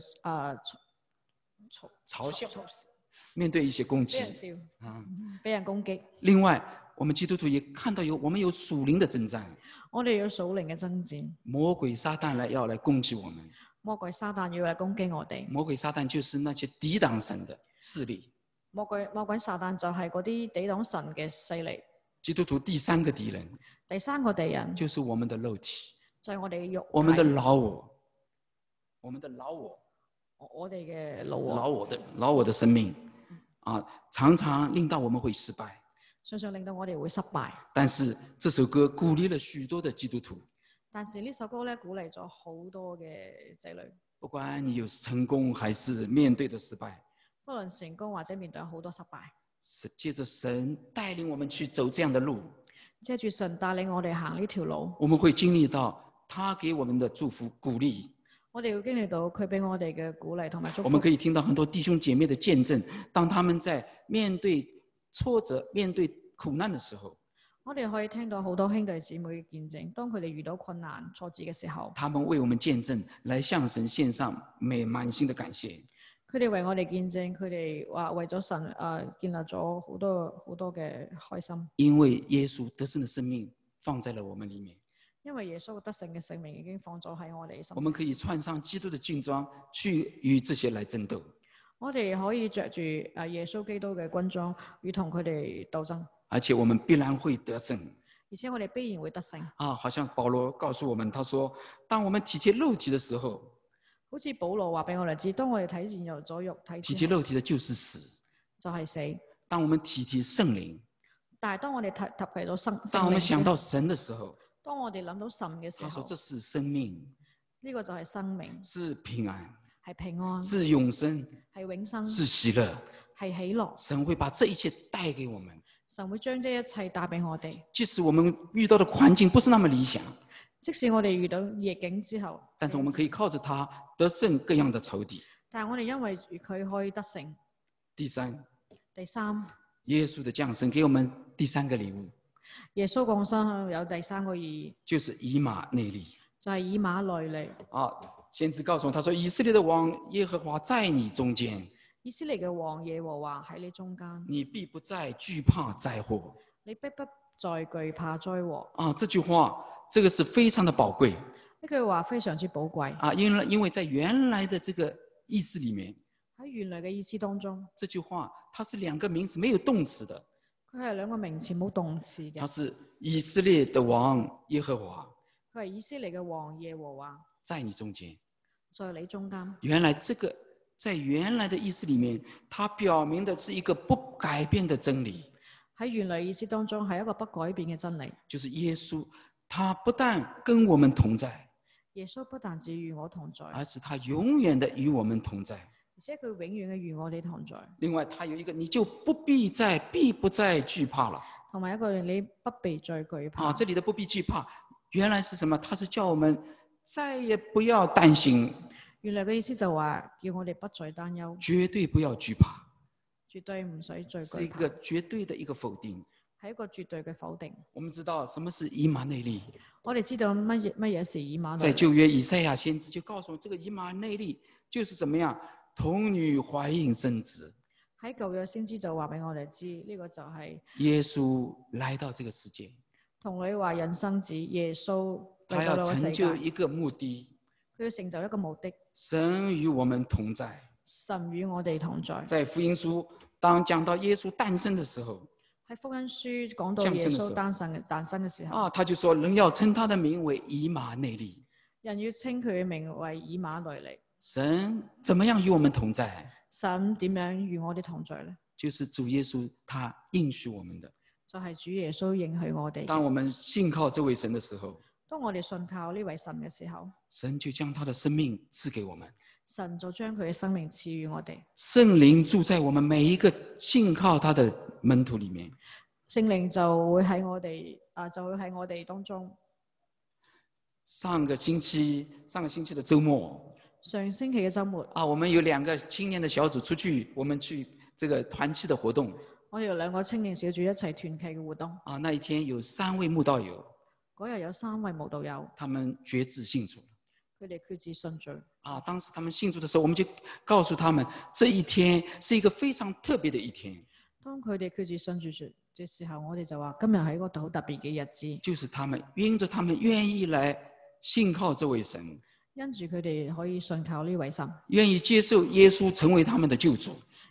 嘲笑，面對一些攻擊， 俾人攻擊。 另外，我們基督徒也看到我們有屬靈的征戰。 我哋有屬靈嘅征戰。 魔鬼撒旦要來攻擊我們。 魔鬼撒旦要嚟攻擊我哋。 魔鬼撒旦就是那些抵擋神的勢力。 魔鬼撒旦就係嗰啲抵擋神嘅勢力。 基督徒第三個敵人第三個敵人就是我們的肉體， 就係我哋嘅肉體， 我們的老我，我們的老我， 我哋嘅老我的生命啊，常常令到我們會失敗。 常常令到我哋會失敗。 但是這首歌鼓勵了許多的基督徒。 但是呢首歌咧鼓勵咗好多嘅仔女， 不管你有成功還是面對的失敗， 不論成功或者面對好多失敗， 是借着神帶領我們去走這樣的路， 借住神帶領我哋行呢條路， 我們會經歷到他給我們的祝福鼓勵。 我哋會經歷到佢俾我哋嘅鼓勵同埋祝福。 我們可以聽到很多弟兄姐妹的見證，當他們在面對挫折、面對苦難的時候， 我哋可以聽到好多兄弟姊妹嘅見證，當佢哋遇到困難挫折嘅時候， 他們為我們見證，來向神獻上滿心的感謝。 佢哋為我哋見證，佢哋話為咗神建立咗好多嘅開心。 因為耶穌得勝的生命放在了我們裡面， 因為耶穌得勝嘅生命已經放咗喺我哋身上。 我們可以穿上基督的軍裝，去與這些來爭鬥。 我哋可以着住耶穌基督嘅軍裝，與同佢哋鬥爭。 而且我們必然會得勝。 而且我哋必然會得勝。 好像保羅告訴我們，他說：當我們體貼肉體的時候， 好似保羅話俾我哋知，當我哋體現有咗肉體， 體貼肉體的就是死， 就係死。 當我們體貼聖靈， 但係當我哋體貼到聖靈， 當我們想到神的時候， 當我哋諗到神嘅時候， 他說這是生命， 呢個就係生命， 是平安， 係平安， 是永生， 係永生， 是喜樂， 係喜樂。 神會把這一切帶給我們， 神會將呢一切帶俾我哋。 即使我們遇到的環境不是那麼理想， 即使我哋遇到逆境之後， 但是我們可以靠着他得勝各樣的仇敵。 但係我哋因為佢可以得勝。 第三， 耶穌的降生給我們第三個禮物， 耶穌降生有第三個意義， 就是以馬內利， 就係以馬內利。 先知告訴我，他說：以色列的王耶和華在你中間， 以色列嘅王耶和華喺你中間， 你必不再懼怕災禍。 你必不再懼怕災禍。 這句話，這個是非常的寶貴。 呢句話非常之寶貴。 因為在原來的這個意思裡面， 喺原來嘅意思當中， 這句話它是兩個名詞，沒有動詞的。 佢係兩個名詞，冇動詞嘅。 它是以色列的王耶和華， 佢係以色列嘅王耶和華， 在你中間， 在你中間。 原來這個在原來的意思裡面，它表明的是一個不改變的真理。 喺原來意思當中係一個不改變嘅真理， 就是耶穌，他不但跟我們同在， 耶穌不但只與我同在， 而是他永遠的與我們同在， 而且佢永遠嘅與我哋同在。 另外，他有一個，你就必不再懼怕了。 同埋一個，你不必再懼怕。 這裡的不必懼怕，原來是什麼？他是叫我們再也不要擔心。 原來嘅意思就話，叫我哋不再擔憂， 絕對不要懼怕。 絕對唔使再懼怕， 是一個絕對的一個否定， 係一個絕對嘅否定。 我們知道什麼是以馬內利， 我哋知道乜嘢是以馬內利。 在舊約以賽亞先知就告訴我們，這個以馬內利就是怎麼樣，童女懷孕生子。 喺舊約先知就話俾我哋知，呢個就係耶穌來到這個世界， 童女懷孕生子，耶穌他要成就一個目的， 佢要成就一個目的。 神與我們同在， 神與我哋同在。 在福音書當講到耶穌誕生的時候， 喺福音書講到耶穌誕生嘅時候， 他就說人要稱他的名為以馬內利， 人要稱佢嘅名為以馬內利。 神怎麼樣與我們同在？ 神點樣與我哋同在呢？ 就是主耶穌他應許我們的， 就係主耶穌應許我哋。 當我們信靠這位神的時候， 當我哋信靠呢位神嘅時候， 神就將他的生命賜給我們， 神就將佢嘅生命賜予我哋。 聖靈住在我們每一個信靠他的門徒裡面， 聖靈就會喺我哋當中。 上個星期的週末， 上星期嘅週末， 我們有2個青年的小組出去，我們去這個團契的活動。 我哋有2個青年小組一齊團契嘅活動。 那一天有3位慕道友， 嗰日有3位慕道友， 他們決志信主。 佢哋決志信主。 當時他們信主的時候，我們就告訴他們，這一天是一個非常特別的一天。 當佢哋決志信主嘅時候，我哋就話今日係一個好特別嘅日子。 就是因着他們願意來信靠這位神， 因住佢哋可以信靠呢位神， 願意接受耶穌成為他們的救主，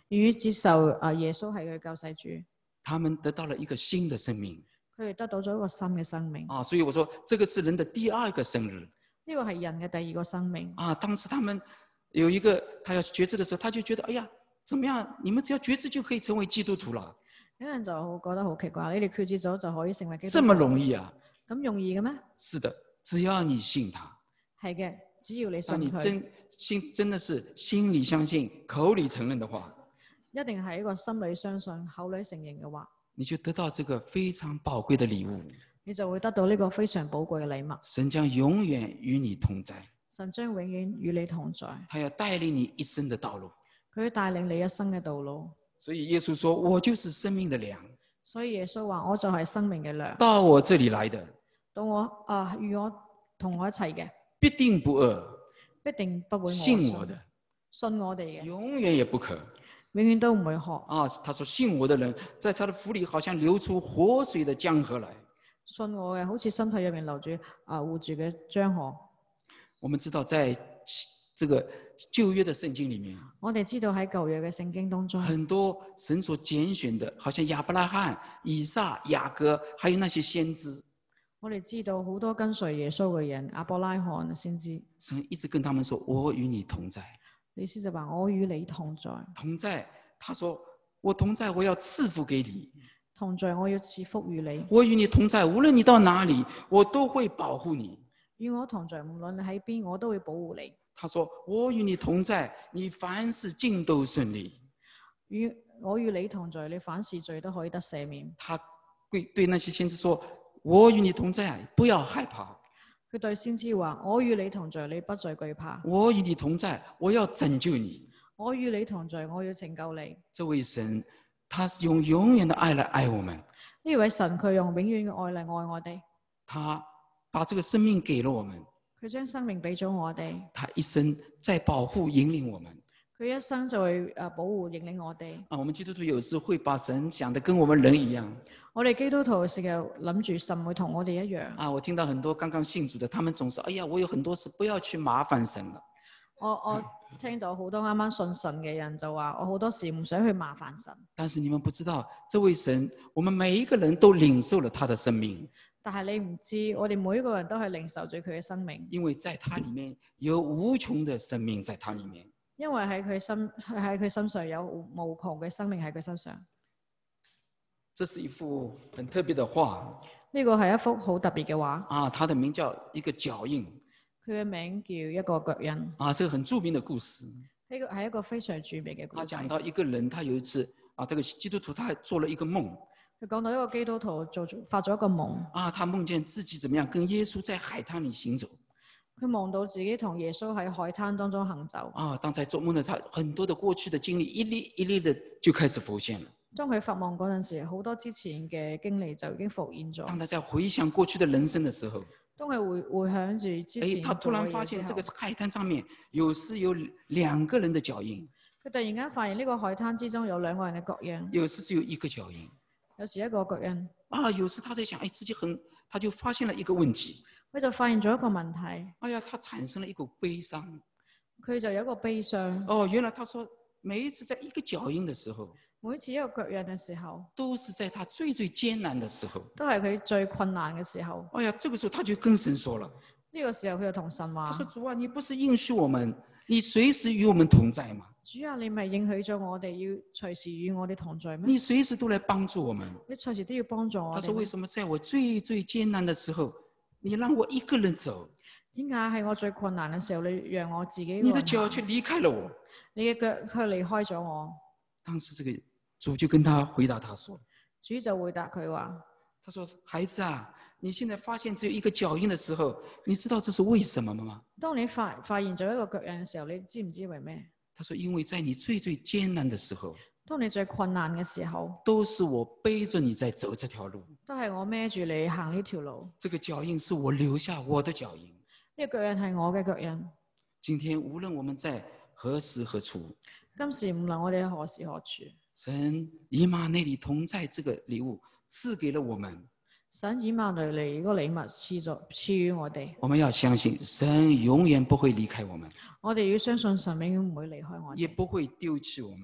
願意接受耶穌係佢救世主， 他們得到了一個新的生命佢哋得到咗一個新嘅生命。 啊！所以我說，這個是人的第二個生日呢個係人嘅第二個生命。 啊！當時他們有一個他要決志的時候，他就覺得，哎呀，怎麼樣？你們只要決志就可以成為基督徒了。 有人就覺得好奇怪，你哋決志咗就可以成為基督徒？ 這麼容易啊？ 咁容易嘅咩？ 是的，只要你信他。 係嘅，只要你信你佢， 真的是心裏相信，口裏承認的話， 一定係一個心裏相信、口裏承認嘅話， 你就得到這個非常寶貴的禮物。 你就會得到呢個非常寶貴嘅禮物。 神將永遠與你同在， 神將永遠與你同在， 他要帶領你一生的道路。 佢會帶領你一生嘅道路。 所以耶穌說：我就是生命的糧。 所以耶穌話：我就係生命嘅糧。 到我這裏來的， 到我與我同我一齊嘅， 必定不餓。 必定不會餓。 信我的， 信我哋嘅， 永遠也不渴。 永遠都唔會渴。 啊，他說信我的人，在他的腹裏好像流出活水的江河來。 信我嘅，好似身體入面流住活住嘅江河。 我們知道，在這個舊約的聖經裏面， 我哋知道喺舊約嘅聖經當中， 很多神所揀選的，好像亞伯拉罕、以撒、雅各，還有那些先知。 我哋知道好多跟隨耶穌嘅人，亞伯拉罕先知， 神一直跟他們說：我與你同在。 意思就話我與你同在。 同在，他說我同在，我要賜福給你。 同在，我要賜福於你。 我與你同在，無論你到哪裡，我都會保護你。 與我同在，無論你喺邊，我都會保護你。 他說我與你同在，你凡事盡都順利。 我與你同在，你凡事罪都可以得赦免。 他對那些先知說：我與你同在，不要害怕。 佢對先知話：我與你同在，你不再懼怕。 我與你同在，我要拯救你。 我與你同在，我要拯救你。 這位神，他是用永遠的愛來愛我們。 呢位神佢用永遠嘅愛嚟愛我哋。 他把這個生命給了我們。 佢將生命俾咗我哋。 他一生在保護引領我們。 佢一生就會保護引領我哋。 啊，我們基督徒有時會把神想得跟我們人一樣。 我哋基督徒成日諗住神會同我哋一樣。 啊，我聽到很多剛剛信主的，他們總是：哎呀，我有很多事，不要去麻煩神了。 我聽到好多啱啱信神嘅人就話：我好多時唔想去麻煩神。 但是你們不知道，這位神，我們每一個人都領受了他的生命。 但係你唔知，我哋每一個人都係領受住佢嘅生命。 因為在他裡面有無窮的生命，在他裡面。 因為喺佢身上有無窮嘅生命喺佢身上。 這是一幅很特別的畫。 呢個係一幅好特別嘅畫。 啊，它的名叫一個腳印。 佢嘅名叫一個腳印。 啊，是個很著名的故事。 呢個係一個非常著名嘅故事。 他講到一個人，他有一次啊，這個基督徒他還做了一個夢。 佢講到一個基督徒發咗一個夢。 啊，他夢見自己怎麼樣跟耶穌在海灘裡行走。 佢望到自己同耶穌喺海灘當中行走。 啊，當在做夢的他，很多的過去的經歷一粒一粒的就開始浮現了。 當佢發夢嗰陣時，好多之前嘅經歷就已經浮現咗。 當他在回想過去的人生的時候， 當佢回想住之前， 他突然發現這個海灘上面有時有兩個人的腳印。 佢突然間發現呢個海灘之中有兩個人嘅腳印。 有時只有一個腳印。 有時一個腳印。 啊，有時他在想，自己他就發現了一個問題。 佢就發現咗一個問題。 哎呀，他產生了一個悲傷。 佢就有一個悲傷。 哦，原來他說每一次在一個腳印的時候， 每次一個腳印嘅時候， 都是在他最最艱難的時候， 都係佢最困難嘅時候。 哎呀，這個時候他就跟神說了。 呢個時候佢就同神話。 他說：主啊，你不是應許我們，你隨時與我們同在嗎？ 主啊，你咪應許咗我哋要隨時與我哋同在咩？ 你隨時都來幫助我們。 你隨時都要幫助我哋。 他說：為什麼在我最最艱難的時候，你讓我一個人走？ 點解喺我最困難嘅時候，你讓我自己？ 你的腳卻離開了我。 你嘅腳卻離開咗我。 當時這個主就跟他回答他說： 主就回答佢話： 他說，孩子啊，你現在發現只有一個腳印的時候，你知道這是為什麼嗎？ 當你發現咗一個腳印嘅時候，你知唔知為咩？ 他說：因為在你最最艱難的時候， 當你最困難嘅時候， 都是我背着你在走這條路， 都係我孭住你行呢條路。 這個腳印是我留下我的腳印， 呢個腳印係我嘅腳印。 今天無論我們在何時何處， 今時無論我哋何時何處， 神以馬內利同在這個禮物賜給了我們。 神以馬內利嗰個禮物賜予我哋。 我們要相信神永遠不會離開我們。 我哋要相信神永遠唔會離開我哋， 也不會丟棄我們。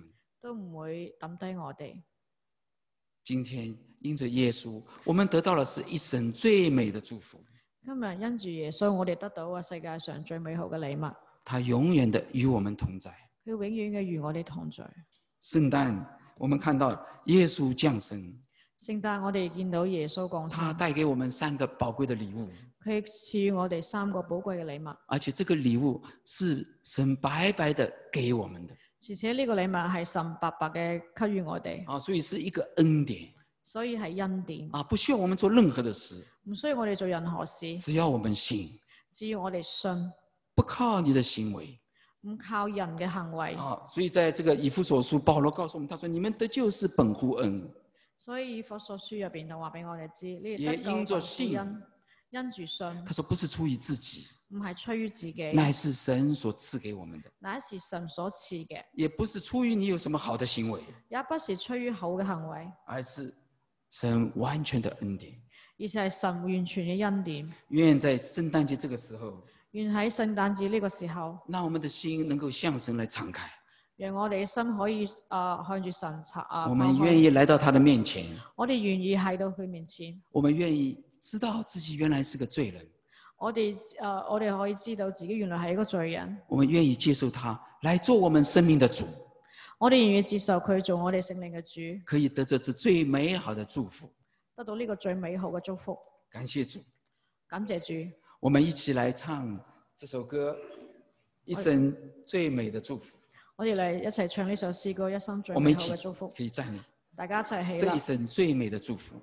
都唔會抌低我哋。 今天因着耶穌，我們得到的是一生最美的祝福。 今日因住耶穌，我哋得到世界上最美好嘅禮物。 他永遠的與我們同在。 佢永遠嘅與我哋同在。 聖誕，我們看到耶穌降生。 聖誕我哋見到耶穌降生， 他帶給我們3個寶貴的禮物。 佢賜予我哋3個寶貴嘅禮物， 而且這個禮物是神白白的給我們的。 而且呢個禮物係神白白嘅給予我哋。 所以是一個恩典。 所以係恩典。 不需要我們做任何的事。 唔需要我哋做任何事。 只要我們信。 只要我哋信。 不靠你的行為。 唔靠人嘅行為。 所以在這個以弗所書，保羅告訴我們，他說：你們得救是本乎恩。 所以以弗所書入邊就話俾我哋知，呢也因着信， 因住信。 他說不是出於自己， 唔係出於自己， 乃是神所賜給我們的。 乃是神所賜嘅。 也不是出於你有什麼好的行為， 也不是出於好嘅行為， 而是神完全的恩典。 而且係神完全嘅恩典。 願在聖誕節這個時候， 願喺聖誕節呢個時候， 讓我們的心能夠向神來敞開。 讓我哋嘅心可以向住神我們願意來到他的面前。 我哋願意喺到佢面前。 我們願意知道自己原來是個罪人。 我哋可以知道自己原來係一個罪人。 我們願意接受他來做我們生命的主。 我哋願意接受佢做我哋聖靈嘅主。 可以得着這最美好的祝福。 得到呢個最美好嘅祝福。 感謝主。 感謝主。 我們一起來唱這首歌，一生最美的祝福。 我哋嚟一齊唱呢首詩歌，一生最美好嘅祝福。 可以站立。 大家一齊起立。 這一生最美的祝福。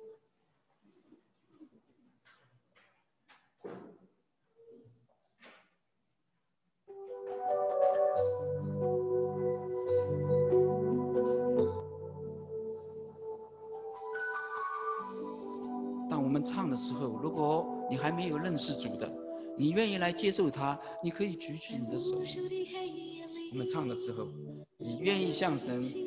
當我們唱的時候，如果你還沒有認識主的，你願意來接受他，你可以舉起你的手。我們唱的時候，你願意向神